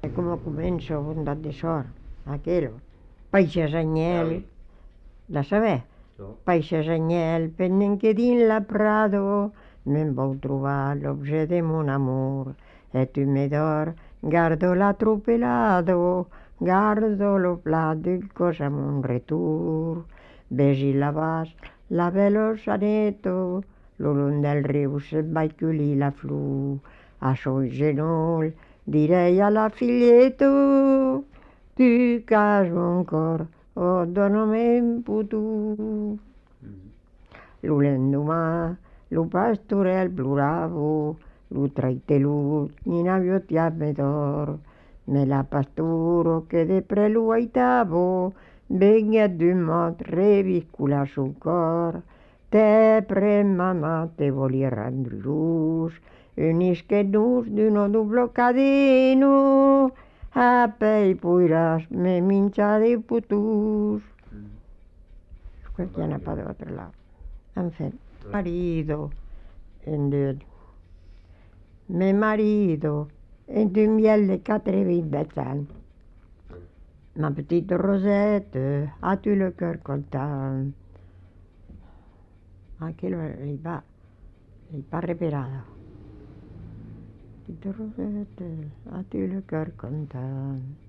Com començo, bondat de sort, aquell. Paisasanyel, la sabé? Paisasanyel, pendent que dins la prado me'n vau trobar l'objet de mon amor. Et tu me dor, gardo l'atropellado, gardo lo plat del cos a mon retur. Vés i la vas, la bello saneto, lo long del riu se'n vaig collir la flor. A son genoll direi a la figlietto, tu qu'has mon cor, oh dona-me'n futur. Lo lendemà lo pastorel plorava, lo traitelut in aviotiat me dor. Me la pastoro che depre lo aitavo, vegna d'un mot reviscula su cor. Depre mamma te volia rendre luz, unisque nus d'uno dublo cadeno, a pei poiràs me minchar de futur. Quel pa d'altre lado. En fin, marido, en Dieu. Mi marido est un miel quatre-vingt ans. Ma petite Rosette, as-tu le cœur content? Aquello è pas reparado. Petite Rosette, as-tu le cœur content?